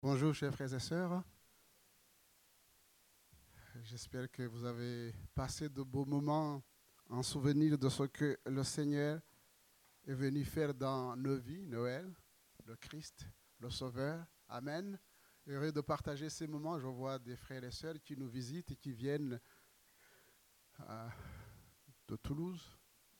Bonjour, chers frères et sœurs. J'espère que vous avez passé de beaux moments en souvenir de ce que le Seigneur est venu faire dans nos vies, Noël, le Christ, le Sauveur. Amen. Heureux de partager ces moments. Je vois des frères et sœurs qui nous visitent et qui viennent euh, de Toulouse.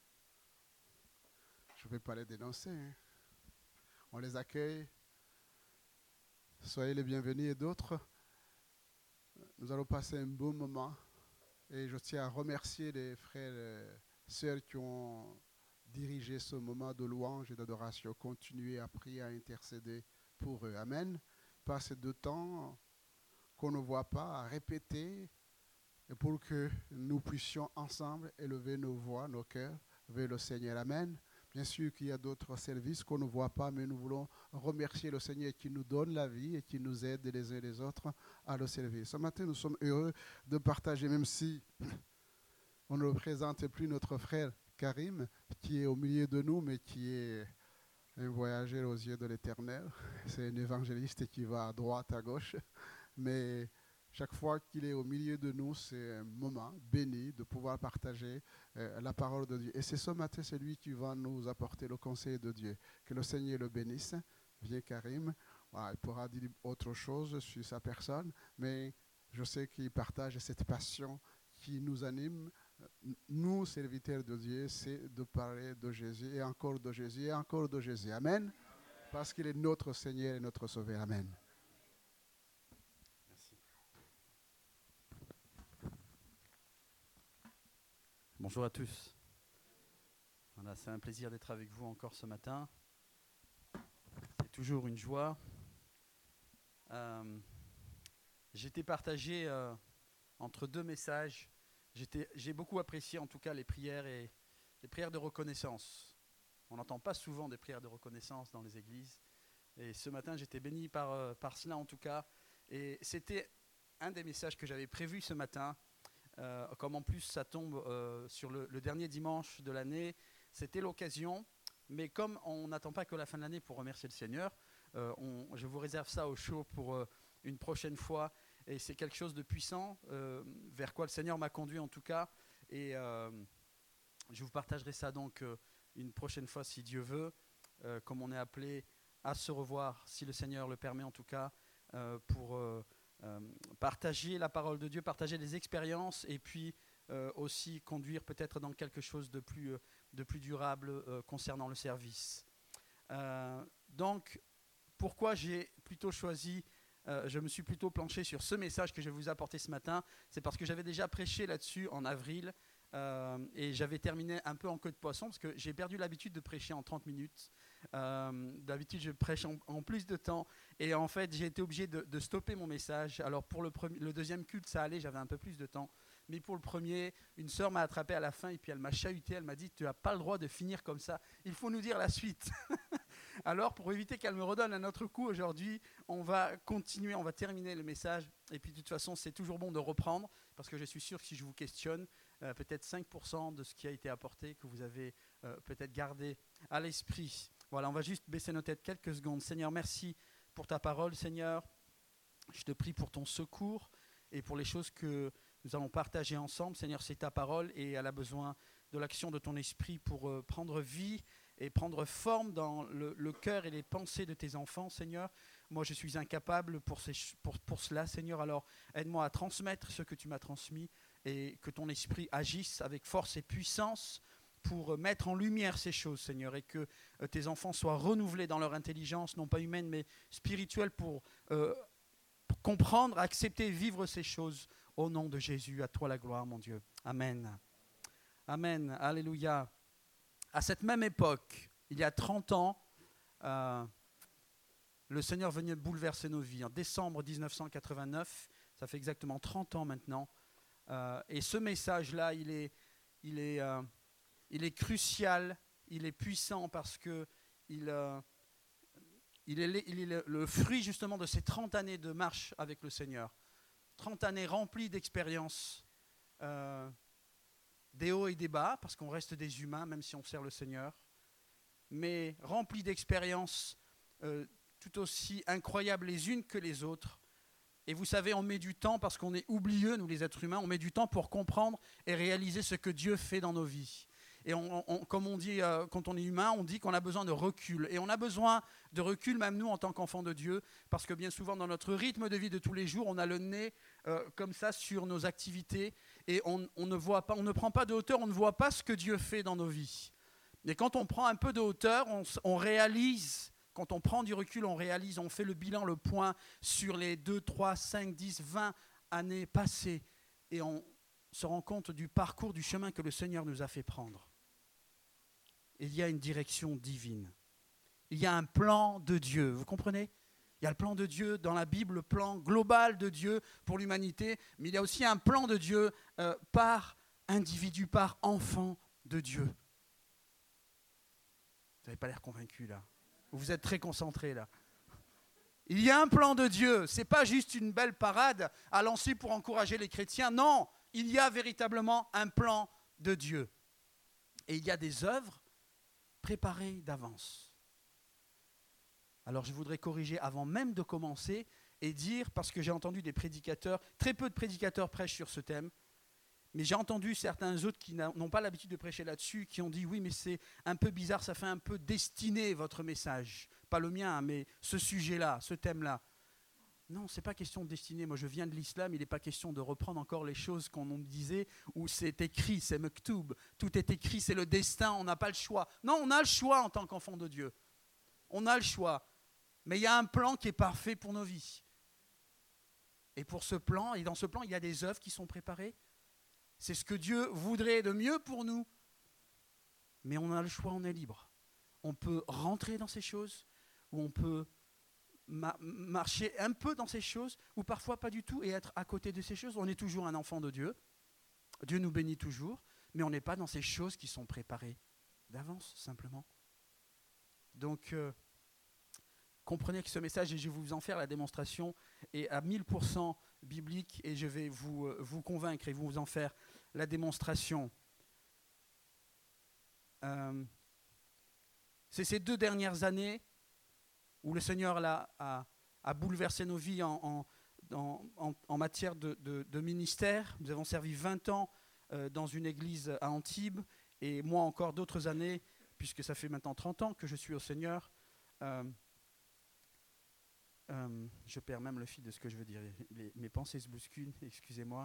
Je ne vais pas les dénoncer, hein. On les accueille. Soyez les bienvenus et d'autres. Nous allons passer un beau moment. Et je tiens à remercier les frères et sœurs qui ont dirigé ce moment de louange et d'adoration. Continuez à prier, à intercéder pour eux. Amen. Passez de temps qu'on ne voit pas, à répéter, et pour que nous puissions ensemble élever nos voix, nos cœurs vers le Seigneur. Amen. Bien sûr qu'il y a d'autres services qu'on ne voit pas, mais nous voulons remercier le Seigneur qui nous donne la vie et qui nous aide les uns les autres à le servir. Ce matin, nous sommes heureux de partager, même si on ne présente plus notre frère Karim, qui est au milieu de nous, mais qui est un voyageur aux yeux de l'Éternel. C'est un évangéliste qui va à droite, à gauche. Mais chaque fois qu'il est au milieu de nous, c'est un moment béni de pouvoir partager la parole de Dieu. Et c'est ce matin, c'est lui qui va nous apporter le conseil de Dieu. Que le Seigneur le bénisse. Viens Karim. Voilà, il pourra dire autre chose sur sa personne, mais je sais qu'il partage cette passion qui nous anime. Nous, serviteurs de Dieu, c'est de parler de Jésus et encore de Jésus et encore de Jésus. Amen. Parce qu'il est notre Seigneur et notre Sauveur. Amen. Merci. Bonjour à tous. Voilà, c'est un plaisir d'être avec vous encore ce matin. C'est toujours une joie. J'ai été partagé entre deux messages. J'ai beaucoup apprécié en tout cas les prières et les prières de reconnaissance. On n'entend pas souvent des prières de reconnaissance dans les églises. Et ce matin, j'étais béni par cela en tout cas. Et c'était un des messages que j'avais prévu ce matin. Comme en plus ça tombe sur le dernier dimanche de l'année, c'était l'occasion. Mais comme on n'attend pas que la fin de l'année pour remercier le Seigneur, je vous réserve ça au chaud pour une prochaine fois. Et c'est quelque chose de puissant, vers quoi le Seigneur m'a conduit en tout cas. Et je vous partagerai ça donc une prochaine fois si Dieu veut, comme on est appelé à se revoir, si le Seigneur le permet en tout cas, pour partager la parole de Dieu, partager des expériences et puis aussi conduire peut-être dans quelque chose de plus durable concernant le service. Donc, pourquoi j'ai plutôt choisi, je me suis plutôt planché sur ce message que je vais vous apporter ce matin, c'est parce que j'avais déjà prêché là-dessus en avril et j'avais terminé un peu en queue de poisson parce que j'ai perdu l'habitude de prêcher en 30 minutes. D'habitude, je prêche en plus de temps. Et en fait, j'ai été obligé de stopper mon message. Alors, pour le deuxième culte, ça allait, j'avais un peu plus de temps. Mais pour le premier, une sœur m'a attrapé à la fin et puis elle m'a chahuté. Elle m'a dit, tu n'as pas le droit de finir comme ça. Il faut nous dire la suite. Alors, pour éviter qu'elle me redonne un autre coup aujourd'hui, on va continuer, on va terminer le message. Et puis, de toute façon, c'est toujours bon de reprendre parce que je suis sûr que si je vous questionne, peut-être 5% de ce qui a été apporté que vous avez peut-être gardé à l'esprit. Voilà, on va juste baisser nos têtes quelques secondes. Seigneur, merci pour ta parole, Seigneur. Je te prie pour ton secours et pour les choses que nous allons partager ensemble. Seigneur, c'est ta parole et elle a besoin de l'action de ton esprit pour prendre vie et prendre forme dans le cœur et les pensées de tes enfants, Seigneur. Moi, je suis incapable pour cela, Seigneur. Alors, aide-moi à transmettre ce que tu m'as transmis et que ton esprit agisse avec force et puissance pour mettre en lumière ces choses, Seigneur, et que tes enfants soient renouvelés dans leur intelligence, non pas humaine, mais spirituelle, pour comprendre, accepter, vivre ces choses. Au nom de Jésus, à toi la gloire, mon Dieu. Amen. Amen. Alléluia. À cette même époque, il y a 30 ans, le Seigneur venait bouleverser nos vies. En décembre 1989, ça fait exactement 30 ans maintenant. Et ce message-là, il est crucial, il est puissant parce que il est le fruit justement de ces 30 années de marche avec le Seigneur. 30 années remplies d'expériences, des hauts et des bas, parce qu'on reste des humains, même si on sert le Seigneur, mais remplies d'expériences tout aussi incroyables les unes que les autres. Et vous savez, on met du temps parce qu'on est oublieux, nous les êtres humains, on met du temps pour comprendre et réaliser ce que Dieu fait dans nos vies. Et comme on dit, quand on est humain, on dit qu'on a besoin de recul. Et on a besoin de recul, même nous, en tant qu'enfants de Dieu, parce que bien souvent, dans notre rythme de vie de tous les jours, on a le nez comme ça sur nos activités et on ne voit pas, on ne prend pas de hauteur, on ne voit pas ce que Dieu fait dans nos vies. Mais quand on prend un peu de hauteur, on réalise, quand on prend du recul, on réalise, on fait le bilan, le point sur les 2, 3, 5, 10, 20 années passées et on se rend compte du parcours, du chemin que le Seigneur nous a fait prendre. Il y a une direction divine. Il y a un plan de Dieu, vous comprenez ? Il y a le plan de Dieu dans la Bible, le plan global de Dieu pour l'humanité, mais il y a aussi un plan de Dieu par individu, par enfant de Dieu. Vous n'avez pas l'air convaincu là. Vous êtes très concentrés là. Il y a un plan de Dieu. Ce n'est pas juste une belle parade à lancer pour encourager les chrétiens. Non, il y a véritablement un plan de Dieu. Et il y a des œuvres préparées d'avance. Alors je voudrais corriger avant même de commencer et dire, parce que j'ai entendu des prédicateurs, très peu de prédicateurs prêchent sur ce thème, mais j'ai entendu certains autres qui n'ont pas l'habitude de prêcher là-dessus, qui ont dit oui, mais c'est un peu bizarre, ça fait un peu destiné votre message. Pas le mien, hein, mais ce sujet-là, ce thème-là. Non, ce n'est pas question de destiné. Moi, je viens de l'islam, il n'est pas question de reprendre encore les choses qu'on nous disait, où c'est écrit, c'est mektoub, tout est écrit, c'est le destin, on n'a pas le choix. Non, on a le choix en tant qu'enfant de Dieu. On a le choix. Mais il y a un plan qui est parfait pour nos vies. Et pour ce plan, et dans ce plan, il y a des œuvres qui sont préparées. C'est ce que Dieu voudrait de mieux pour nous. Mais on a le choix, on est libre. On peut rentrer dans ces choses, ou on peut marcher un peu dans ces choses, ou parfois pas du tout, et être à côté de ces choses. On est toujours un enfant de Dieu. Dieu nous bénit toujours, mais on n'est pas dans ces choses qui sont préparées d'avance, simplement. Donc, comprenez que ce message, et je vais vous en faire la démonstration, est à 1000% biblique, et je vais vous convaincre et vous en faire la démonstration. C'est ces 2 dernières années où le Seigneur a bouleversé nos vies en matière de ministère. Nous avons servi 20 ans dans une église à Antibes, et moi encore d'autres années, puisque ça fait maintenant 30 ans que je suis au Seigneur. Je perds même le fil de ce que je veux dire. Mes pensées se bousculent, excusez-moi.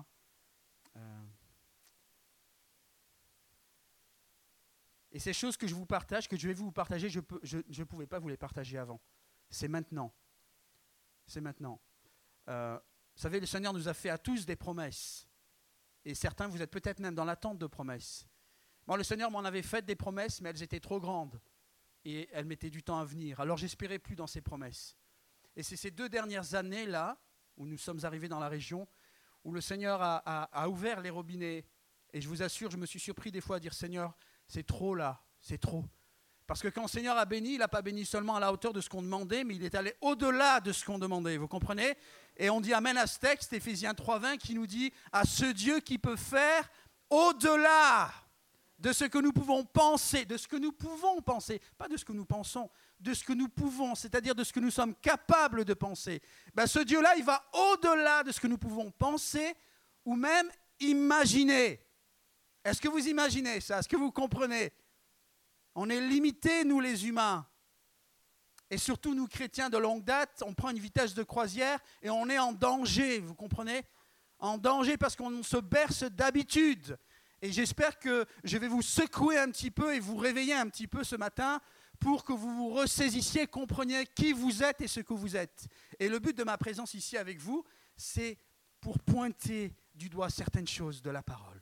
Et ces choses que je vous partage, que je vais vous partager, je ne pouvais pas vous les partager avant. C'est maintenant. C'est maintenant. Vous savez, le Seigneur nous a fait à tous des promesses. Et certains, vous êtes peut-être même dans l'attente de promesses. Moi, le Seigneur m'en avait fait des promesses, mais elles étaient trop grandes. Et elles mettaient du temps à venir. Alors, j'espérais plus dans ces promesses. Et c'est ces 2 dernières années-là, où nous sommes arrivés dans la région, où le Seigneur a ouvert les robinets. Et je vous assure, je me suis surpris des fois à dire, Seigneur, c'est trop là, c'est trop. Parce que quand le Seigneur a béni, il n'a pas béni seulement à la hauteur de ce qu'on demandait, mais il est allé au-delà de ce qu'on demandait, vous comprenez ? Et on dit amen à ce texte, Éphésiens 3:20, qui nous dit, à ce Dieu qui peut faire au-delà de ce que nous pouvons penser, de ce que nous pouvons penser, pas de ce que nous pensons, de ce que nous pouvons, c'est-à-dire de ce que nous sommes capables de penser. Ben, ce Dieu-là, il va au-delà de ce que nous pouvons penser ou même imaginer. Est-ce que vous imaginez ça ? Est-ce que vous comprenez ? On est limités, nous les humains. Et surtout, nous chrétiens de longue date, on prend une vitesse de croisière et on est en danger, vous comprenez ? En danger parce qu'on se berce d'habitude. Et j'espère que je vais vous secouer un petit peu et vous réveiller un petit peu ce matin pour que vous vous ressaisissiez, compreniez qui vous êtes et ce que vous êtes. Et le but de ma présence ici avec vous, c'est pour pointer du doigt certaines choses de la parole.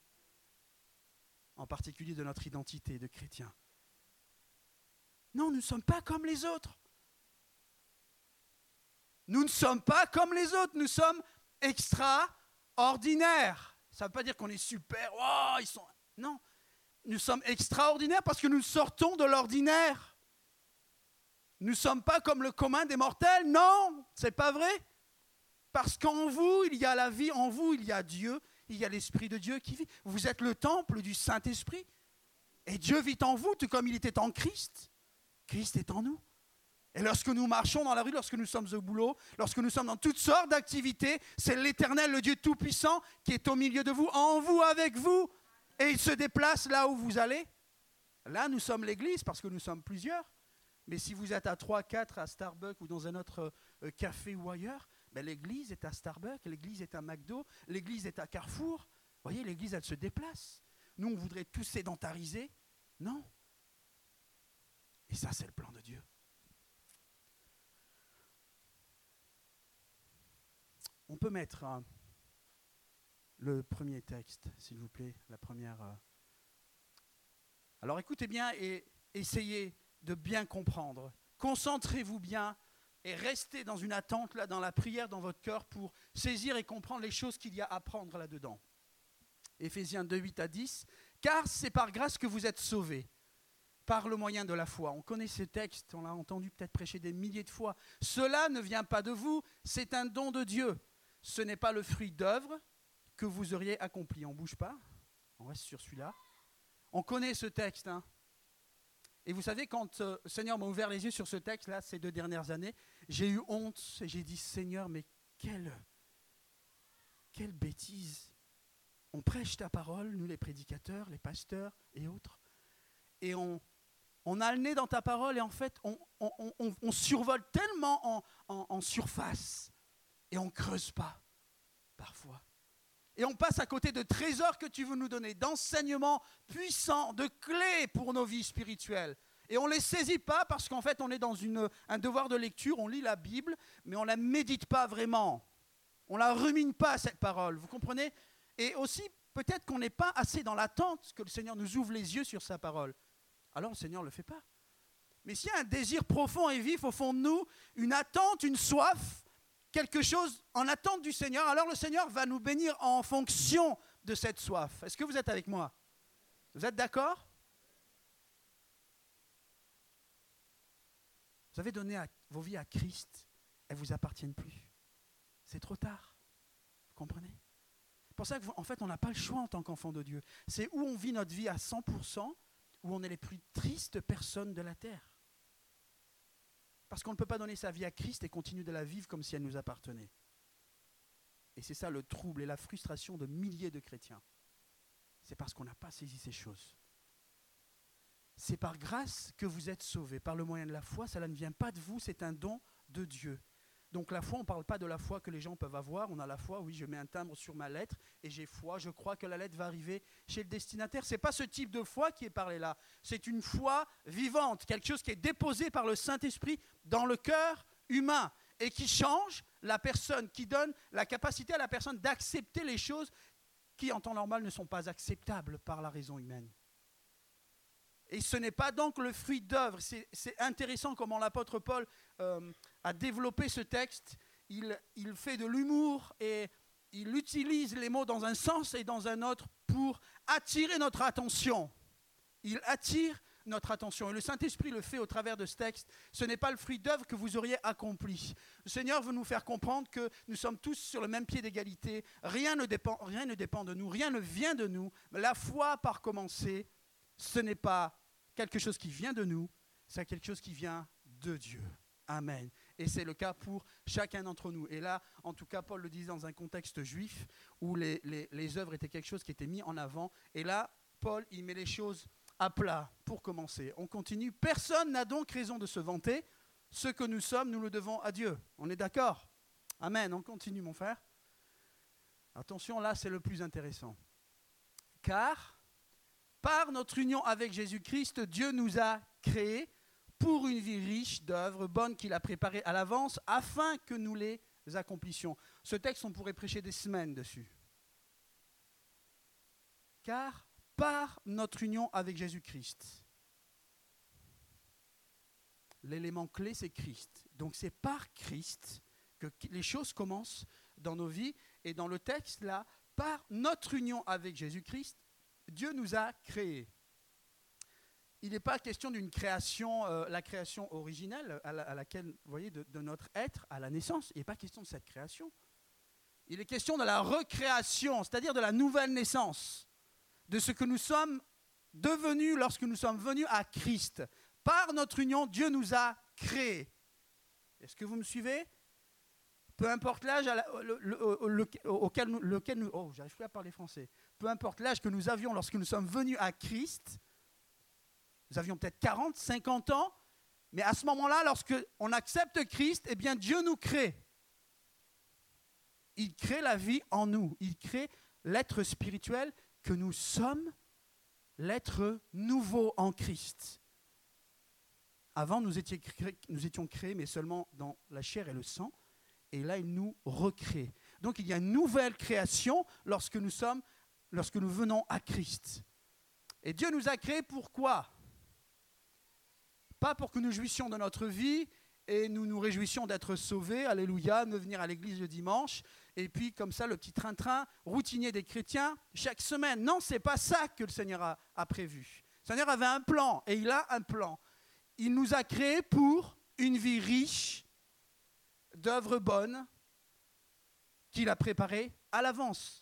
En particulier de notre identité de chrétien. Non, nous ne sommes pas comme les autres. Nous ne sommes pas comme les autres, nous sommes extraordinaires. Ça ne veut pas dire qu'on est super, oh, ils sont... Non, nous sommes extraordinaires parce que nous sortons de l'ordinaire. Nous ne sommes pas comme le commun des mortels, non, ce n'est pas vrai. Parce qu'en vous, il y a la vie, en vous, il y a Dieu, il y a l'Esprit de Dieu qui vit. Vous êtes le temple du Saint-Esprit. Et Dieu vit en vous, tout comme il était en Christ. Christ est en nous. Et lorsque nous marchons dans la rue, lorsque nous sommes au boulot, lorsque nous sommes dans toutes sortes d'activités, c'est l'Éternel, le Dieu Tout-Puissant, qui est au milieu de vous, en vous, avec vous. Et il se déplace là où vous allez. Là, nous sommes l'Église parce que nous sommes plusieurs. Mais si vous êtes à 3, 4 à Starbucks ou dans un autre café ou ailleurs, ben l'Église est à Starbucks, l'Église est à McDo, l'Église est à Carrefour. Vous voyez, l'Église, elle se déplace. Nous, on voudrait tous sédentariser. Non. Et ça, c'est le plan de Dieu. On peut mettre le premier texte, s'il vous plaît, la première. Alors écoutez bien et essayez de bien comprendre. Concentrez-vous bien et restez dans une attente, là, dans la prière, dans votre cœur, pour saisir et comprendre les choses qu'il y a à prendre là-dedans. Éphésiens 2, 8 à 10. Car c'est par grâce que vous êtes sauvés, par le moyen de la foi. On connaît ce texte, on l'a entendu peut-être prêcher des milliers de fois. Cela ne vient pas de vous, c'est un don de Dieu. Ce n'est pas le fruit d'œuvre que vous auriez accompli. On ne bouge pas, on reste sur celui-là. On connaît ce texte. Hein. Et vous savez, quand le Seigneur m'a ouvert les yeux sur ce texte-là, ces 2 dernières années, j'ai eu honte et j'ai dit, Seigneur, mais quelle bêtise. On prêche ta parole, nous les prédicateurs, les pasteurs et autres. Et on a le nez dans ta parole et en fait, on survole tellement en surface. Et on ne creuse pas, parfois. Et on passe à côté de trésors que tu veux nous donner, d'enseignements puissants, de clés pour nos vies spirituelles. Et on ne les saisit pas parce qu'en fait, on est dans un devoir de lecture, on lit la Bible, mais on ne la médite pas vraiment. On ne la rumine pas, cette parole, vous comprenez ? Et aussi, peut-être qu'on n'est pas assez dans l'attente que le Seigneur nous ouvre les yeux sur sa parole. Alors le Seigneur ne le fait pas. Mais s'il y a un désir profond et vif au fond de nous, une attente, une soif, quelque chose en attente du Seigneur, alors le Seigneur va nous bénir en fonction de cette soif. Est-ce que vous êtes avec moi? Vous êtes d'accord? Vous avez donné vos vies à Christ, elles ne vous appartiennent plus. C'est trop tard. Vous comprenez? C'est pour ça qu'en fait, on n'a pas le choix en tant qu'enfant de Dieu. C'est où on vit notre vie à 100%, où on est les plus tristes personnes de la terre. Parce qu'on ne peut pas donner sa vie à Christ et continuer de la vivre comme si elle nous appartenait. Et c'est ça le trouble et la frustration de milliers de chrétiens. C'est parce qu'on n'a pas saisi ces choses. C'est par grâce que vous êtes sauvés, par le moyen de la foi. Cela ne vient pas de vous, c'est un don de Dieu. Donc la foi, on ne parle pas de la foi que les gens peuvent avoir. On a la foi, oui, je mets un timbre sur ma lettre et j'ai foi, je crois que la lettre va arriver chez le destinataire. Ce n'est pas ce type de foi qui est parlé là. C'est une foi vivante, quelque chose qui est déposé par le Saint-Esprit dans le cœur humain et qui change la personne, qui donne la capacité à la personne d'accepter les choses qui, en temps normal, ne sont pas acceptables par la raison humaine. Et ce n'est pas donc le fruit d'œuvre. C'est intéressant comment l'apôtre Paul a développé ce texte. Il fait de l'humour et il utilise les mots dans un sens et dans un autre pour attirer notre attention. Il attire notre attention. Et le Saint-Esprit le fait au travers de ce texte. Ce n'est pas le fruit d'œuvre que vous auriez accompli. Le Seigneur veut nous faire comprendre que nous sommes tous sur le même pied d'égalité. Rien ne dépend de nous, rien ne vient de nous. Mais la foi, par commencer, ce n'est pas quelque chose qui vient de nous, c'est quelque chose qui vient de Dieu. Amen. Et c'est le cas pour chacun d'entre nous. Et là, en tout cas, Paul le disait dans un contexte juif où les œuvres étaient quelque chose qui était mis en avant. Et là, Paul, il met les choses à plat pour commencer. On continue. Personne n'a donc raison de se vanter. Ce que nous sommes, nous le devons à Dieu. On est d'accord? Amen. On continue, mon frère. Attention, là, c'est le plus intéressant. Car par notre union avec Jésus-Christ, Dieu nous a créés pour une vie riche d'œuvres bonnes qu'il a préparées à l'avance afin que nous les accomplissions. Ce texte, on pourrait prêcher des semaines dessus. Car par notre union avec Jésus-Christ, l'élément clé, c'est Christ. Donc c'est par Christ que les choses commencent dans nos vies. Et dans le texte, là, par notre union avec Jésus-Christ, Dieu nous a créés. Il n'est pas question d'une création, la création originelle à laquelle, vous voyez, de notre être à la naissance. Il n'est pas question de cette création. Il est question de la recréation, c'est-à-dire de la nouvelle naissance, de ce que nous sommes devenus lorsque nous sommes venus à Christ. Par notre union, Dieu nous a créés. Est-ce que vous me suivez? Peu importe l'âge auquel nous... Oh, j'arrive plus à parler français. Peu importe l'âge que nous avions lorsque nous sommes venus à Christ, nous avions peut-être 40, 50 ans, mais à ce moment-là, lorsque on accepte Christ, eh bien Dieu nous crée. Il crée la vie en nous. Il crée l'être spirituel que nous sommes, l'être nouveau en Christ. Avant, nous étions créés, mais seulement dans la chair et le sang. Et là, il nous recrée. Donc, il y a une nouvelle création lorsque nous venons à Christ. Et Dieu nous a créés pourquoi? Pas pour que nous jouissions de notre vie et nous nous réjouissions d'être sauvés, alléluia, de venir à l'église le dimanche, et puis comme ça, le petit train-train routinier des chrétiens chaque semaine. Non, ce n'est pas ça que le Seigneur a prévu. Le Seigneur avait un plan, et il a un plan. Il nous a créés pour une vie riche d'œuvres bonnes qu'il a préparées à l'avance.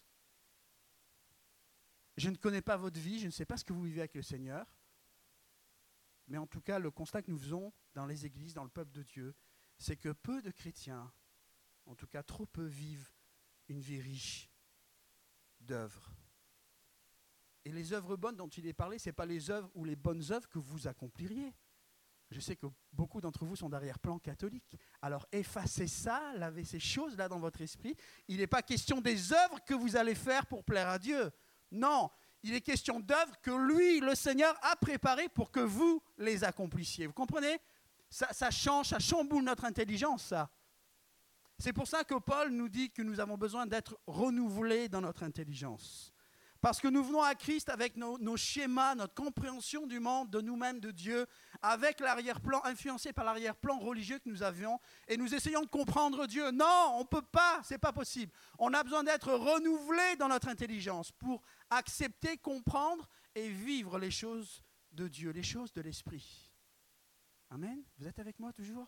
Je ne connais pas votre vie, je ne sais pas ce que vous vivez avec le Seigneur, mais en tout cas, le constat que nous faisons dans les églises, dans le peuple de Dieu, c'est que peu de chrétiens, en tout cas trop peu, vivent une vie riche d'œuvres. Et les œuvres bonnes dont il est parlé, ce n'est pas les œuvres ou les bonnes œuvres que vous accompliriez. Je sais que beaucoup d'entre vous sont d'arrière-plan catholique. Alors effacez ça, lavez ces choses-là dans votre esprit. Il n'est pas question des œuvres que vous allez faire pour plaire à Dieu. Non, il est question d'œuvres que lui, le Seigneur, a préparées pour que vous les accomplissiez. Vous comprenez? Ça change, ça chamboule notre intelligence, ça. C'est pour ça que Paul nous dit que nous avons besoin d'être renouvelés dans notre intelligence. Parce que nous venons à Christ avec nos schémas, notre compréhension du monde, de nous-mêmes, de Dieu, avec l'arrière-plan, influencé par l'arrière-plan religieux que nous avions, et nous essayons de comprendre Dieu. Non, on ne peut pas, ce n'est pas possible. On a besoin d'être renouvelés dans notre intelligence pour accepter, comprendre et vivre les choses de Dieu, les choses de l'Esprit. Amen. Vous êtes avec moi toujours?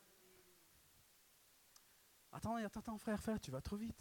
Attends, frère, tu vas trop vite.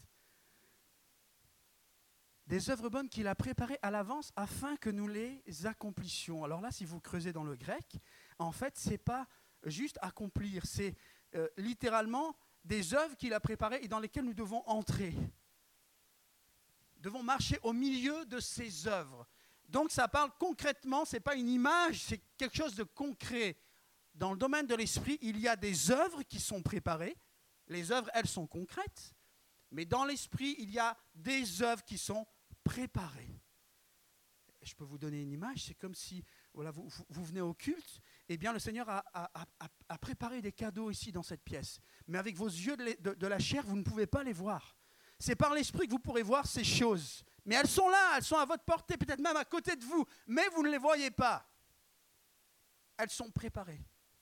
Des œuvres bonnes qu'il a préparées à l'avance afin que nous les accomplissions. Alors là, si vous creusez dans le grec, en fait, ce n'est pas juste accomplir, c'est littéralement des œuvres qu'il a préparées et dans lesquelles nous devons entrer. Nous devons marcher au milieu de ces œuvres. Donc ça parle concrètement, ce n'est pas une image, c'est quelque chose de concret. Dans le domaine de l'esprit, il y a des œuvres qui sont préparées. Les œuvres, elles sont concrètes. Mais dans l'esprit, il y a des œuvres qui sont préparées. Je peux vous donner une image, c'est comme si voilà, vous venez au culte, et bien le Seigneur a préparé des cadeaux ici dans cette pièce. Mais avec vos yeux de la chair, vous ne pouvez pas les voir. C'est par l'esprit que vous pourrez voir ces choses. Mais elles sont là, elles sont à votre portée, peut-être même à côté de vous, mais vous ne les voyez pas. Elles sont préparées.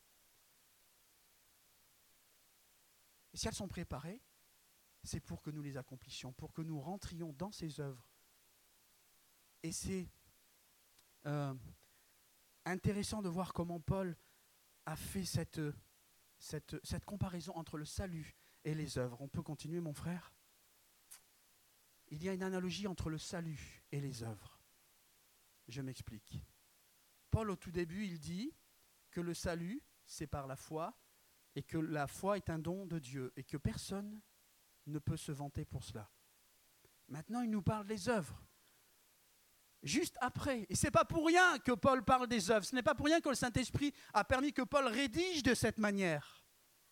Et si elles sont préparées, c'est pour que nous les accomplissions, pour que nous rentrions dans ces œuvres. Et c'est intéressant de voir comment Paul a fait cette comparaison entre le salut et les œuvres. On peut continuer, mon frère? Il y a une analogie entre le salut et les œuvres. Je m'explique. Paul, au tout début, il dit que le salut, c'est par la foi, et que la foi est un don de Dieu, et que personne ne peut se vanter pour cela. Maintenant, il nous parle des œuvres. Juste après. Et ce n'est pas pour rien que Paul parle des œuvres. Ce n'est pas pour rien que le Saint-Esprit a permis que Paul rédige de cette manière.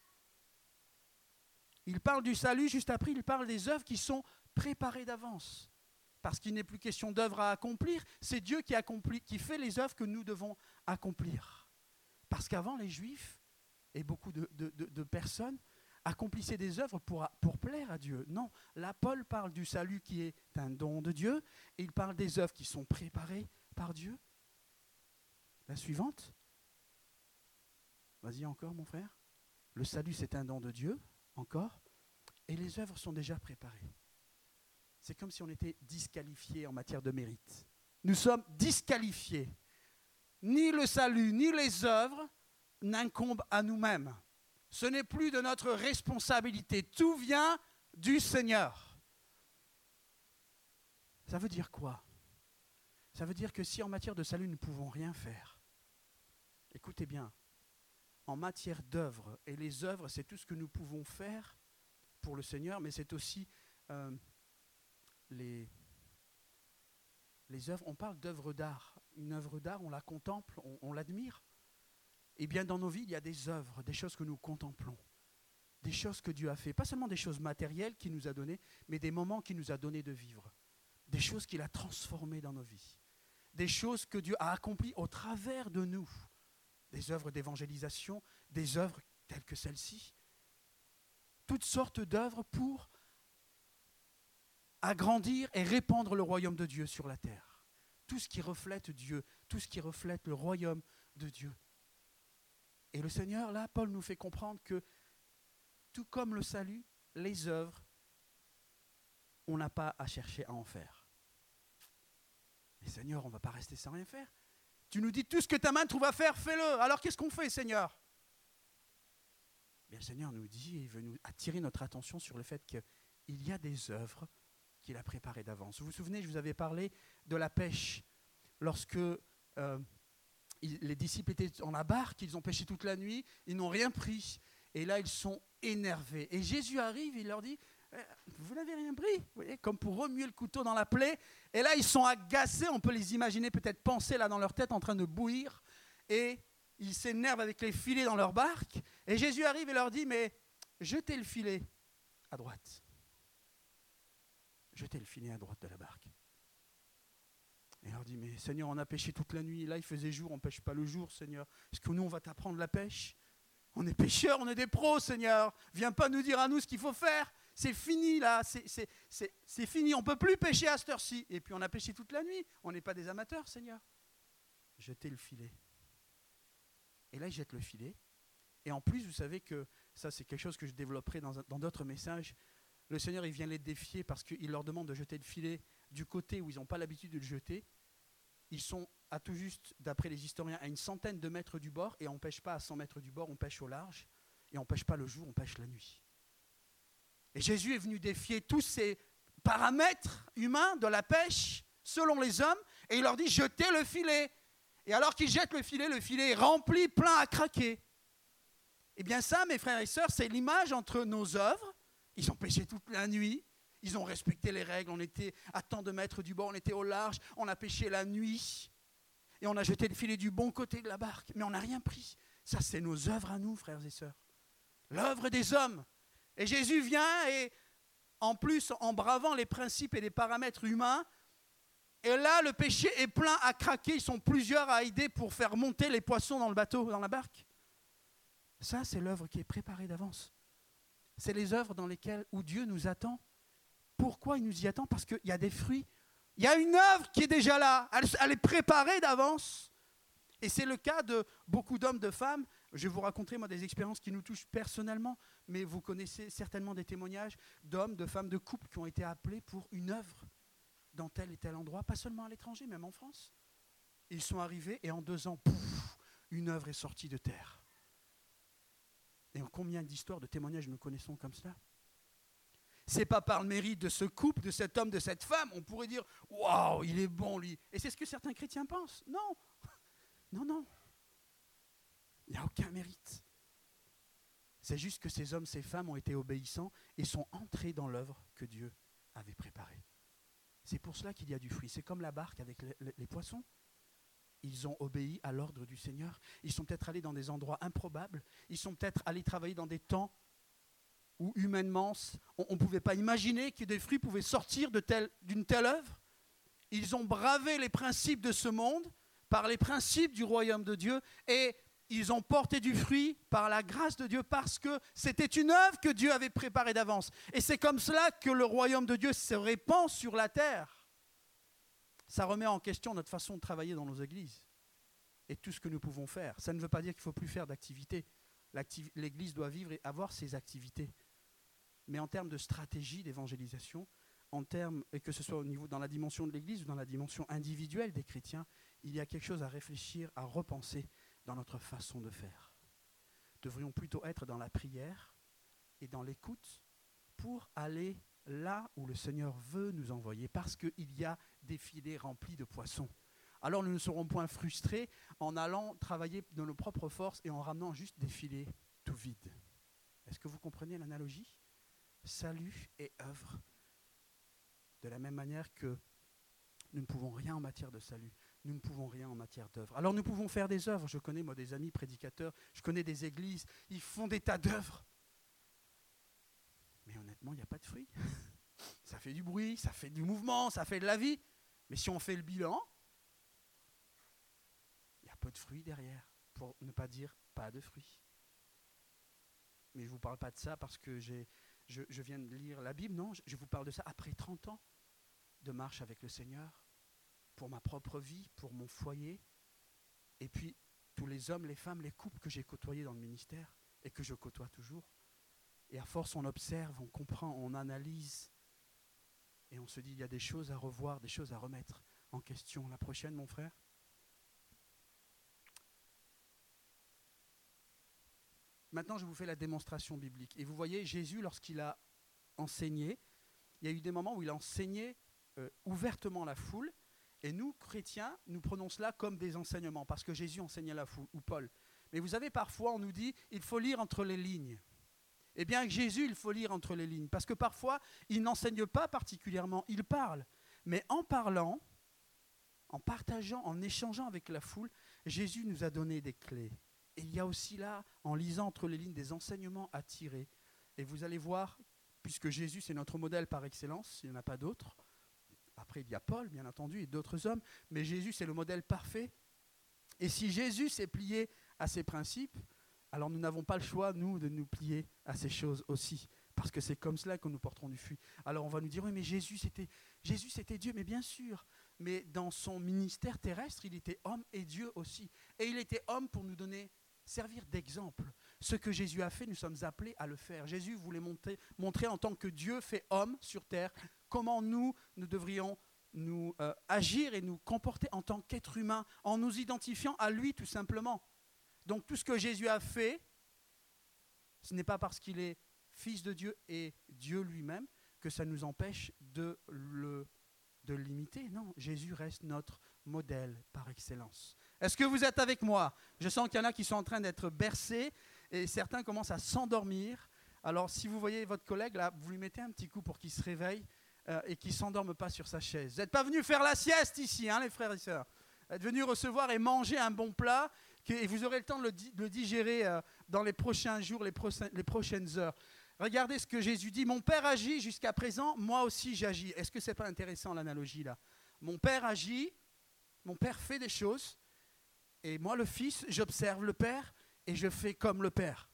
Il parle du salut, juste après, il parle des œuvres qui sont préparées d'avance. Parce qu'il n'est plus question d'œuvres à accomplir, c'est Dieu qui fait les œuvres que nous devons accomplir. Parce qu'avant, les Juifs et beaucoup de personnes accomplissaient des œuvres pour plaire à Dieu. Non, là, Paul parle du salut qui est un don de Dieu, et il parle des œuvres qui sont préparées par Dieu. La suivante. Vas-y encore, mon frère. Le salut, c'est un don de Dieu, encore, et les œuvres sont déjà préparées. C'est comme si on était disqualifiés en matière de mérite. Nous sommes disqualifiés. Ni le salut, ni les œuvres n'incombent à nous-mêmes. Ce n'est plus de notre responsabilité. Tout vient du Seigneur. Ça veut dire quoi? Ça veut dire que si en matière de salut, nous ne pouvons rien faire, écoutez bien, en matière d'œuvres. Et les œuvres, c'est tout ce que nous pouvons faire pour le Seigneur, mais c'est aussi les œuvres. On parle d'œuvres d'art. Une œuvre d'art, on la contemple, on l'admire. Eh bien, dans nos vies, il y a des œuvres, des choses que nous contemplons, des choses que Dieu a fait. Pas seulement des choses matérielles qu'il nous a données, mais des moments qu'il nous a donné de vivre. Des choses qu'il a transformées dans nos vies. Des choses que Dieu a accomplies au travers de nous. Des œuvres d'évangélisation, des œuvres telles que celle-ci. Toutes sortes d'œuvres pour agrandir et répandre le royaume de Dieu sur la terre. Tout ce qui reflète Dieu, tout ce qui reflète le royaume de Dieu. Et le Seigneur, là, Paul nous fait comprendre que tout comme le salut, les œuvres, on n'a pas à chercher à en faire. Mais Seigneur, on ne va pas rester sans rien faire. Tu nous dis tout ce que ta main trouve à faire, fais-le. Alors qu'est-ce qu'on fait, Seigneur? Bien, le Seigneur nous dit, et il veut nous attirer notre attention sur le fait qu'il y a des œuvres qu'il a préparées d'avance. Vous vous souvenez, je vous avais parlé de la pêche. Lorsque les disciples étaient dans la barque, ils ont pêché toute la nuit, ils n'ont rien pris. Et là, ils sont énervés. Et Jésus arrive, il leur dit, vous n'avez rien pris, vous voyez, comme pour remuer le couteau dans la plaie. Et là, ils sont agacés, on peut les imaginer peut-être penser là dans leur tête en train de bouillir. Et ils s'énervent avec les filets dans leur barque. Et Jésus arrive et leur dit, mais jetez le filet à droite. Jetez le filet à droite de la barque. Et il leur dit, mais Seigneur, on a pêché toute la nuit. Là, il faisait jour, on ne pêche pas le jour, Seigneur. Est-ce que nous, on va t'apprendre la pêche? On est pêcheurs, on est des pros, Seigneur. Viens pas nous dire à nous ce qu'il faut faire. C'est fini, là. C'est fini. On ne peut plus pêcher à cette heure-ci. Et puis, on a pêché toute la nuit. On n'est pas des amateurs, Seigneur. Jetez le filet. Et là, ils jettent le filet. Et en plus, vous savez que ça, c'est quelque chose que je développerai dans d'autres messages. Le Seigneur, il vient les défier parce qu'il leur demande de jeter le filet du côté où ils n'ont pas l'habitude de le jeter. Ils sont à tout juste, d'après les historiens, à une centaine de mètres du bord, et on ne pêche pas à 100 mètres du bord, on pêche au large, et on ne pêche pas le jour, on pêche la nuit. Et Jésus est venu défier tous ces paramètres humains de la pêche, selon les hommes, et il leur dit, jetez le filet. Et alors qu'ils jettent le filet est rempli, plein à craquer. Eh bien ça, mes frères et sœurs, c'est l'image entre nos œuvres. Ils ont pêché toute la nuit, ils ont respecté les règles, on était à tant de mètres du bord, on était au large, on a pêché la nuit, et on a jeté le filet du bon côté de la barque, mais on n'a rien pris. Ça, c'est nos œuvres à nous, frères et sœurs. L'œuvre des hommes. Et Jésus vient, et en plus, en bravant les principes et les paramètres humains, et là, le péché est plein à craquer. Ils sont plusieurs à aider pour faire monter les poissons dans le bateau, dans la barque. Ça, c'est l'œuvre qui est préparée d'avance. C'est les œuvres dans lesquelles, où Dieu nous attend. Pourquoi il nous y attend? Parce qu'il y a des fruits. Il y a une œuvre qui est déjà là. Elle est préparée d'avance. Et c'est le cas de beaucoup d'hommes, de femmes. Je vais vous raconter, moi, des expériences qui nous touchent personnellement, mais vous connaissez certainement des témoignages d'hommes, de femmes, de couples qui ont été appelés pour une œuvre dans tel et tel endroit, pas seulement à l'étranger, même en France. Ils sont arrivés et en 2 ans, pouf, une œuvre est sortie de terre. Et combien d'histoires, de témoignages nous connaissons comme cela? C'est pas par le mérite de ce couple, de cet homme, de cette femme, on pourrait dire « Waouh, il est bon lui ». Et c'est ce que certains chrétiens pensent. Non, non, non. Il n'y a aucun mérite. C'est juste que ces hommes, ces femmes ont été obéissants et sont entrés dans l'œuvre que Dieu avait préparée. C'est pour cela qu'il y a du fruit. C'est comme la barque avec les poissons. Ils ont obéi à l'ordre du Seigneur. Ils sont peut-être allés dans des endroits improbables. Ils sont peut-être allés travailler dans des temps où humainement, on ne pouvait pas imaginer que des fruits pouvaient sortir d'une telle œuvre. Ils ont bravé les principes de ce monde par les principes du royaume de Dieu et ils ont porté du fruit par la grâce de Dieu parce que c'était une œuvre que Dieu avait préparée d'avance. Et c'est comme cela que le royaume de Dieu se répand sur la terre. Ça remet en question notre façon de travailler dans nos églises et tout ce que nous pouvons faire. Ça ne veut pas dire qu'il ne faut plus faire d'activités. L'église doit vivre et avoir ses activités. Mais en termes de stratégie d'évangélisation, et que ce soit au niveau dans la dimension de l'église ou dans la dimension individuelle des chrétiens, il y a quelque chose à réfléchir, à repenser dans notre façon de faire. Devrions plutôt être dans la prière et dans l'écoute pour aller là où le Seigneur veut nous envoyer, parce qu'il y a des filets remplis de poissons. alors nous ne serons point frustrés en allant travailler de nos propres forces et en ramenant juste des filets tout vides. Est-ce que vous comprenez l'analogie? Salut et œuvre. De la même manière que nous ne pouvons rien en matière de salut, nous ne pouvons rien en matière d'œuvre. Alors nous pouvons faire des œuvres. Je connais moi des amis prédicateurs, je connais des églises, ils font des tas d'œuvres. Mais honnêtement, il n'y a pas de fruit. Ça fait du bruit, ça fait du mouvement, ça fait de la vie. Mais si on fait le bilan, il y a peu de fruits derrière, pour ne pas dire pas de fruits. Mais je ne vous parle pas de ça parce que je viens de lire la Bible, non, je vous parle de ça après 30 ans de marche avec le Seigneur, pour ma propre vie, pour mon foyer, et puis tous les hommes, les femmes, les couples que j'ai côtoyés dans le ministère et que je côtoie toujours. Et à force, on observe, on comprend, on analyse, et on se dit, il y a des choses à revoir, des choses à remettre en question. La prochaine, mon frère. Maintenant, je vous fais la démonstration biblique. Et vous voyez, Jésus, lorsqu'il a enseigné, il y a eu des moments où il a enseigné ouvertement la foule. Et nous, chrétiens, nous prenons cela comme des enseignements, parce que Jésus enseignait la foule, ou Paul. Mais vous avez parfois, on nous dit, il faut lire entre les lignes. Eh bien, avec Jésus, il faut lire entre les lignes, parce que parfois, il n'enseigne pas particulièrement, il parle. Mais en parlant, en partageant, en échangeant avec la foule, Jésus nous a donné des clés. Et il y a aussi là, en lisant entre les lignes, des enseignements à tirer. Et vous allez voir, puisque Jésus, c'est notre modèle par excellence, il n'y en a pas d'autre. Après, il y a Paul, bien entendu, et d'autres hommes, mais Jésus, c'est le modèle parfait. Et si Jésus s'est plié à ces principes, alors nous n'avons pas le choix, nous, de nous plier à ces choses aussi, parce que c'est comme cela que nous porterons du fruit. Alors on va nous dire, oui, mais Jésus, c'était Dieu, mais bien sûr. Mais dans son ministère terrestre, il était homme et Dieu aussi. Et il était homme pour nous servir d'exemple. Ce que Jésus a fait, nous sommes appelés à le faire. Jésus voulait montrer en tant que Dieu fait homme sur terre, comment nous devrions nous agir et nous comporter en tant qu'être humain, en nous identifiant à lui tout simplement. Donc tout ce que Jésus a fait, ce n'est pas parce qu'il est fils de Dieu et Dieu lui-même que ça nous empêche de l'imiter. Non, Jésus reste notre modèle par excellence. Est-ce que vous êtes avec moi? Je sens qu'il y en a qui sont en train d'être bercés et certains commencent à s'endormir. Alors si vous voyez votre collègue là, vous lui mettez un petit coup pour qu'il se réveille et qu'il ne s'endorme pas sur sa chaise. Vous n'êtes pas venus faire la sieste ici, hein, les frères et sœurs. Vous êtes venus recevoir et manger un bon plat et vous aurez le temps de le digérer dans les prochains jours, les prochaines heures. Regardez ce que Jésus dit. Mon Père agit jusqu'à présent, moi aussi j'agis. Est-ce que ce n'est pas intéressant l'analogie là? Mon Père agit, mon Père fait des choses, et moi le Fils, j'observe le Père et je fais comme le Père.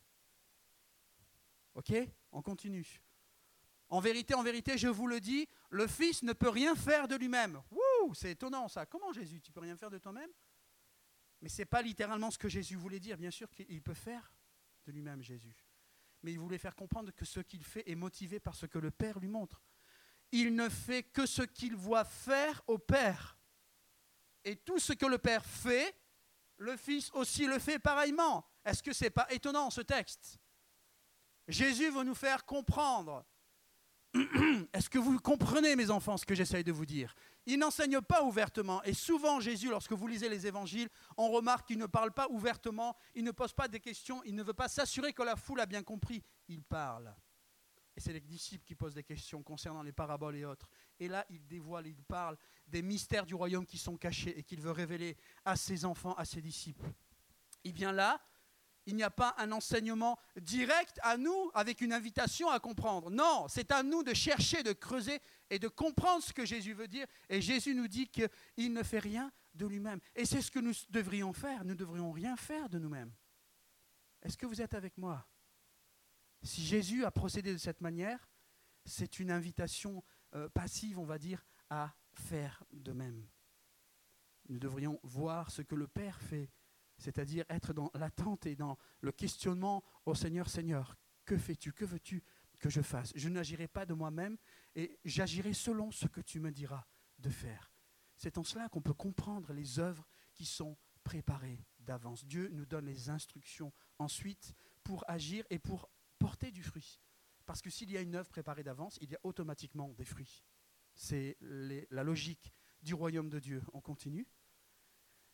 Ok? On continue. En vérité, je vous le dis, le Fils ne peut rien faire de lui-même. Wouh, c'est étonnant ça. Comment Jésus, tu peux rien faire de toi-même? Mais ce n'est pas littéralement ce que Jésus voulait dire. Bien sûr qu'il peut faire de lui-même, Jésus. Mais il voulait faire comprendre que ce qu'il fait est motivé par ce que le Père lui montre. Il ne fait que ce qu'il voit faire au Père. Et tout ce que le Père fait, le Fils aussi le fait pareillement. Est-ce que ce n'est pas étonnant ce texte? Jésus veut nous faire comprendre. Est-ce que vous comprenez, mes enfants, ce que j'essaye de vous dire? Il n'enseigne pas ouvertement. Et souvent, Jésus, lorsque vous lisez les évangiles, on remarque qu'il ne parle pas ouvertement, il ne pose pas des questions, il ne veut pas s'assurer que la foule a bien compris. Il parle. Et c'est les disciples qui posent des questions concernant les paraboles et autres. Et là, il dévoile, il parle des mystères du royaume qui sont cachés et qu'il veut révéler à ses enfants, à ses disciples. Et bien là, il n'y a pas un enseignement direct à nous avec une invitation à comprendre. Non, c'est à nous de chercher, de creuser et de comprendre ce que Jésus veut dire. Et Jésus nous dit qu'il ne fait rien de lui-même. Et c'est ce que nous devrions faire. Nous ne devrions rien faire de nous-mêmes. Est-ce que vous êtes avec moi? Si Jésus a procédé de cette manière, c'est une invitation passive, on va dire, à faire de même. Nous devrions voir ce que le Père fait, c'est-à-dire être dans l'attente et dans le questionnement au Seigneur. Seigneur, que fais-tu? Que veux-tu que je fasse? Je n'agirai pas de moi-même et j'agirai selon ce que tu me diras de faire. C'est en cela qu'on peut comprendre les œuvres qui sont préparées d'avance. Dieu nous donne les instructions ensuite pour agir et pour porter du fruit. Parce que s'il y a une œuvre préparée d'avance, il y a automatiquement des fruits. C'est la logique du royaume de Dieu. On continue.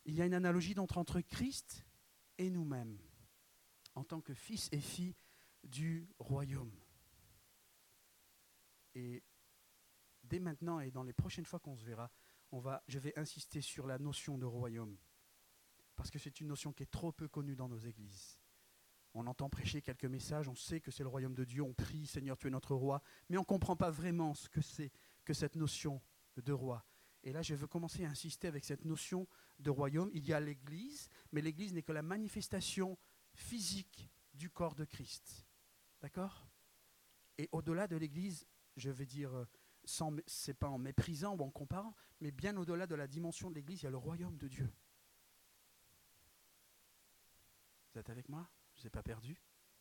il y a une analogie donc entre Christ et nous-mêmes, en tant que fils et filles du royaume. Et dès maintenant et dans les prochaines fois qu'on se verra, je vais insister sur la notion de royaume, parce que c'est une notion qui est trop peu connue dans nos églises. On entend prêcher quelques messages, on sait que c'est le royaume de Dieu, on prie, Seigneur, tu es notre roi, mais on ne comprend pas vraiment ce que c'est que cette notion de roi. Et là, je veux commencer à insister avec cette notion de royaume. Il y a l'Église, mais l'Église n'est que la manifestation physique du corps de Christ. D'accord ? Et au-delà de l'Église, je vais dire, c'est pas en méprisant ou en comparant, mais bien au-delà de la dimension de l'Église, il y a le royaume de Dieu. Vous êtes avec moi ? Je ne vous ai pas perdu ?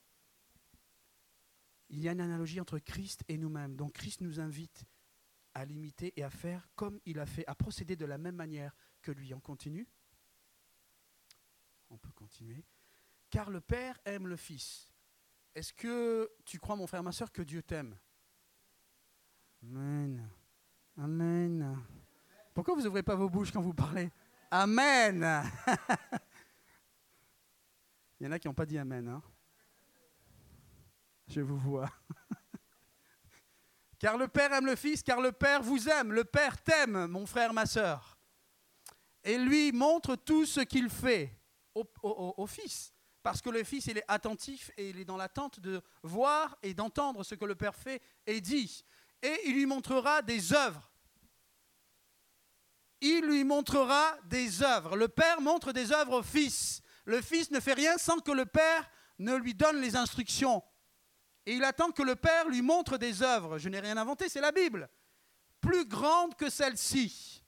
Il y a une analogie entre Christ et nous-mêmes. Donc Christ nous invite à l'imiter et à faire comme il a fait, à procéder de la même manière que lui. On continue ? On peut continuer. Car le Père aime le Fils. Est-ce que tu crois, mon frère, ma soeur, que Dieu t'aime ? Amen. Amen. Pourquoi vous n'ouvrez pas vos bouches quand vous parlez ? Amen. Il y en a qui n'ont pas dit Amen. Hein ? Je vous vois. Car le Père aime le Fils, car le Père vous aime. Le Père t'aime, mon frère, ma sœur. Et lui montre tout ce qu'il fait au Fils. Parce que le Fils, il est attentif et il est dans l'attente de voir et d'entendre ce que le Père fait et dit. Et il lui montrera des œuvres. Il lui montrera des œuvres. Le Père montre des œuvres au Fils. Le Fils ne fait rien sans que le Père ne lui donne les instructions. Et il attend que le Père lui montre des œuvres. Je n'ai rien inventé, c'est la Bible. Plus grandes que celle-ci.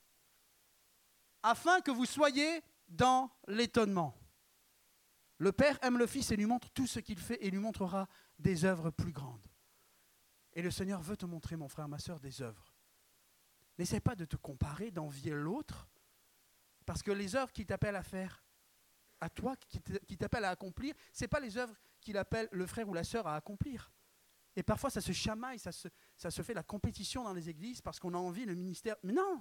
Afin que vous soyez dans l'étonnement. Le Père aime le Fils et lui montre tout ce qu'il fait et lui montrera des œuvres plus grandes. Et le Seigneur veut te montrer, mon frère, ma sœur, des œuvres. N'essaie pas de te comparer, d'envier l'autre, parce que les œuvres qu'il t'appelle à faire, à toi, qui t'appelle à accomplir, ce n'est pas les œuvres qu'il appelle le frère ou la sœur à accomplir. Et parfois, ça se chamaille, ça se fait la compétition dans les églises parce qu'on a envie, le ministère. Mais non!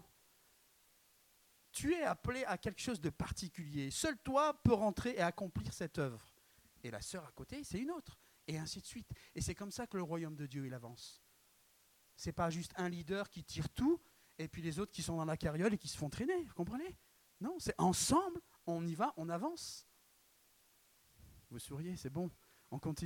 Tu es appelé à quelque chose de particulier. Seul toi peux rentrer et accomplir cette œuvre. Et la sœur à côté, c'est une autre. Et ainsi de suite. Et c'est comme ça que le royaume de Dieu, il avance. Ce n'est pas juste un leader qui tire tout et puis les autres qui sont dans la carriole et qui se font traîner. Vous comprenez ? Non, c'est ensemble, on y va, on avance. Vous souriez, c'est bon. On continue ?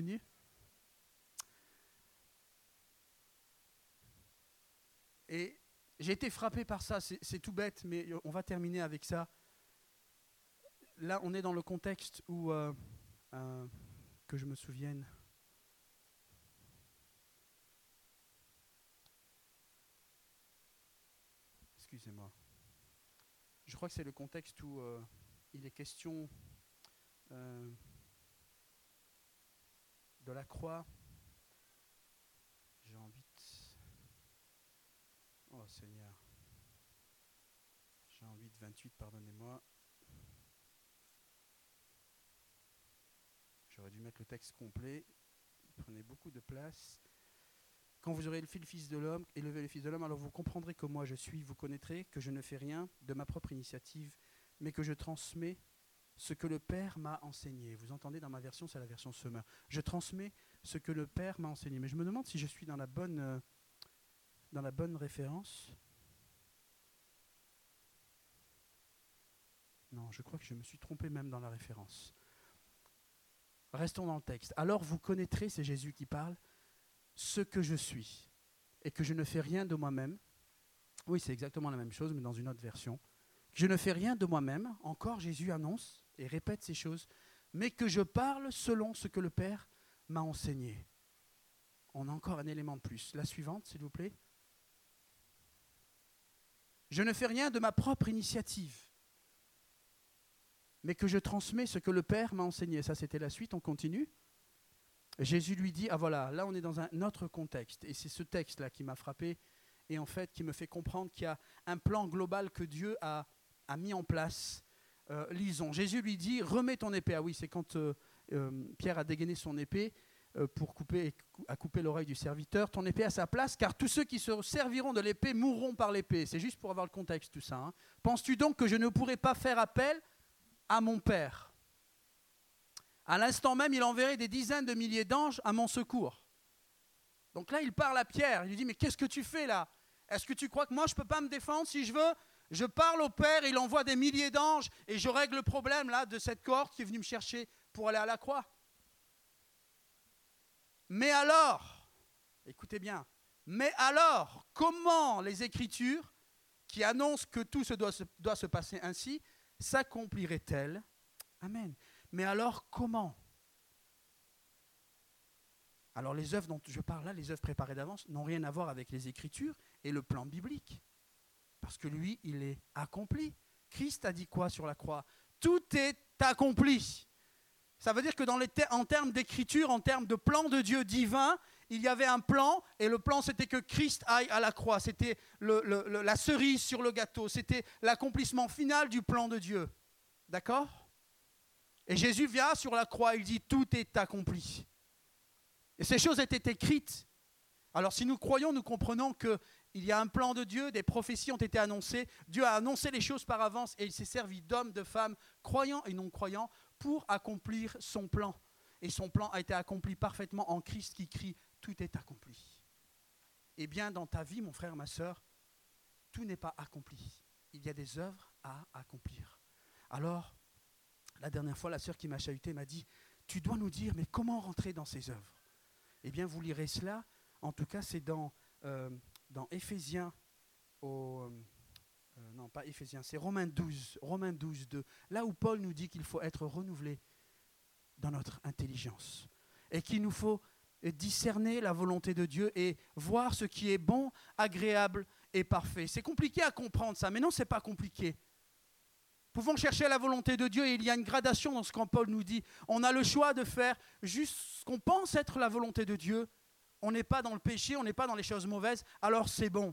Et j'ai été frappé par ça, c'est tout bête, mais on va terminer avec ça. Là, on est dans le contexte où, que je me souvienne, excusez-moi, je crois que c'est le contexte où il est question de la croix. J'ai envie de... Oh Seigneur. Jean 8, 28, pardonnez-moi. J'aurais dû mettre le texte complet. Il prenait beaucoup de place. Quand vous aurez élevé le Fils de l'homme, alors vous comprendrez que moi je suis, vous connaîtrez que je ne fais rien de ma propre initiative, mais que je transmets ce que le Père m'a enseigné. Vous entendez, dans ma version, c'est la version Semeur. Je transmets ce que le Père m'a enseigné. Mais je me demande si je suis dans la bonne référence. Non, je crois que je me suis trompé même dans la référence. Restons dans le texte. Alors vous connaîtrez, c'est Jésus qui parle, ce que je suis, et que je ne fais rien de moi-même. Oui, c'est exactement la même chose, mais dans une autre version. Je ne fais rien de moi-même, encore Jésus annonce et répète ces choses, mais que je parle selon ce que le Père m'a enseigné. On a encore un élément de plus. La suivante, s'il vous plaît. Je ne fais rien de ma propre initiative, mais que je transmets ce que le Père m'a enseigné. Ça, c'était la suite, on continue. Jésus lui dit, ah voilà, là on est dans un autre contexte, et c'est ce texte-là qui m'a frappé, et en fait qui me fait comprendre qu'il y a un plan global que Dieu a mis en place. Lisons, Jésus lui dit, remets ton épée. Ah oui, c'est quand Pierre a dégainé son épée, pour couper l'oreille du serviteur, ton épée à sa place, car tous ceux qui se serviront de l'épée mourront par l'épée. C'est juste pour avoir le contexte, tout ça. Hein. Penses-tu donc que je ne pourrais pas faire appel à mon Père? À l'instant même, il enverrait des dizaines de milliers d'anges à mon secours. Donc là, il parle à Pierre. Il lui dit, mais qu'est-ce que tu fais là? Est-ce que tu crois que moi, je ne peux pas me défendre si je veux? Je parle au Père, il envoie des milliers d'anges et je règle le problème là de cette cohorte qui est venue me chercher pour aller à la croix. Mais alors, écoutez bien, mais alors, comment les Écritures qui annoncent que tout doit se passer ainsi s'accompliraient-elles? Amen. Mais alors, comment? Alors les œuvres dont je parle là, les œuvres préparées d'avance, n'ont rien à voir avec les Écritures et le plan biblique. Parce que lui, il est accompli. Christ a dit quoi sur la croix? Tout est accompli. Ça veut dire que en termes d'écriture, en termes de plan de Dieu divin, il y avait un plan, et le plan c'était que Christ aille à la croix. C'était la cerise sur le gâteau. C'était l'accomplissement final du plan de Dieu. D'accord? Et Jésus vient sur la croix, il dit tout est accompli. Et ces choses étaient écrites. Alors si nous croyons, nous comprenons qu'il y a un plan de Dieu, des prophéties ont été annoncées, Dieu a annoncé les choses par avance et il s'est servi d'hommes, de femmes, croyants et non croyants, pour accomplir son plan. Et son plan a été accompli parfaitement en Christ qui crie « Tout est accompli ». Eh bien, dans ta vie, mon frère, ma sœur, tout n'est pas accompli. Il y a des œuvres à accomplir. Alors, la dernière fois, la sœur qui m'a chahuté m'a dit « Tu dois nous dire, mais comment rentrer dans ces œuvres ?» Eh bien, vous lirez cela. En tout cas, c'est dans Éphésiens, non pas Éphésiens, c'est Romains 12, 2, là où Paul nous dit qu'il faut être renouvelé dans notre intelligence et qu'il nous faut discerner la volonté de Dieu et voir ce qui est bon, agréable et parfait. C'est compliqué à comprendre ça, mais non, ce n'est pas compliqué. Nous pouvons chercher la volonté de Dieu et il y a une gradation dans ce que Paul nous dit. On a le choix de faire juste ce qu'on pense être la volonté de Dieu. On n'est pas dans le péché, on n'est pas dans les choses mauvaises, alors c'est bon.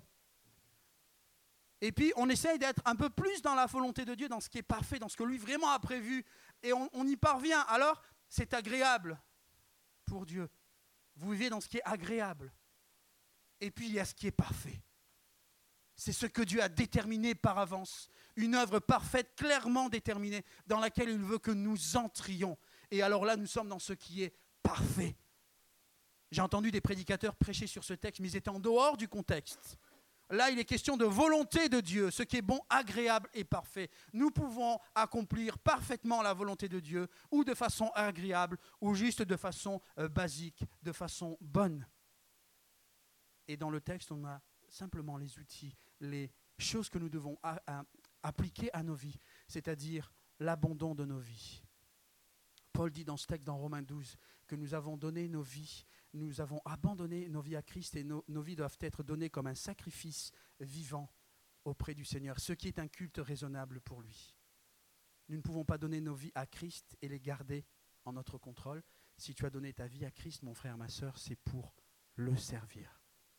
Et puis on essaye d'être un peu plus dans la volonté de Dieu, dans ce qui est parfait, dans ce que lui vraiment a prévu. Et on y parvient, alors c'est agréable pour Dieu. Vous vivez dans ce qui est agréable. Et puis il y a ce qui est parfait. C'est ce que Dieu a déterminé par avance. Une œuvre parfaite, clairement déterminée, dans laquelle il veut que nous entrions. Et alors là, nous sommes dans ce qui est parfait. J'ai entendu des prédicateurs prêcher sur ce texte, mais ils étaient en dehors du contexte. Là, il est question de volonté de Dieu, ce qui est bon, agréable et parfait. Nous pouvons accomplir parfaitement la volonté de Dieu, ou de façon agréable, ou juste de façon basique, de façon bonne. Et dans le texte, on a simplement les outils, les choses que nous devons appliquer à nos vies, c'est-à-dire l'abandon de nos vies. Paul dit dans ce texte, dans Romains 12, que nous avons donné nos vies, nous avons abandonné nos vies à Christ et nos vies doivent être données comme un sacrifice vivant auprès du Seigneur, ce qui est un culte raisonnable pour lui. Nous ne pouvons pas donner nos vies à Christ et les garder en notre contrôle. Si tu as donné ta vie à Christ, mon frère, ma sœur, c'est pour le servir.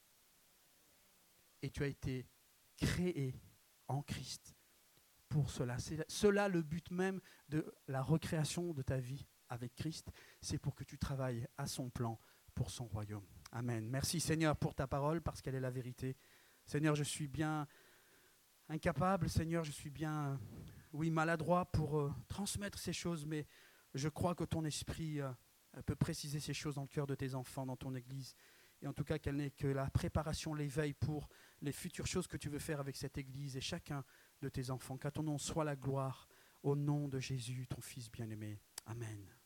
Et tu as été créé en Christ pour cela. C'est cela le but même de la recréation de ta vie avec Christ, c'est pour que tu travailles à son plan pour son royaume. Amen. Merci Seigneur pour ta parole parce qu'elle est la vérité. Seigneur, je suis bien incapable, Seigneur, je suis bien, maladroit pour transmettre ces choses, mais je crois que ton esprit peut préciser ces choses dans le cœur de tes enfants, dans ton Église. Et en tout cas, qu'elle n'est que la préparation, l'éveil pour les futures choses que tu veux faire avec cette Église et chacun de tes enfants. Qu'à ton nom soit la gloire, au nom de Jésus, ton Fils bien-aimé. Amen.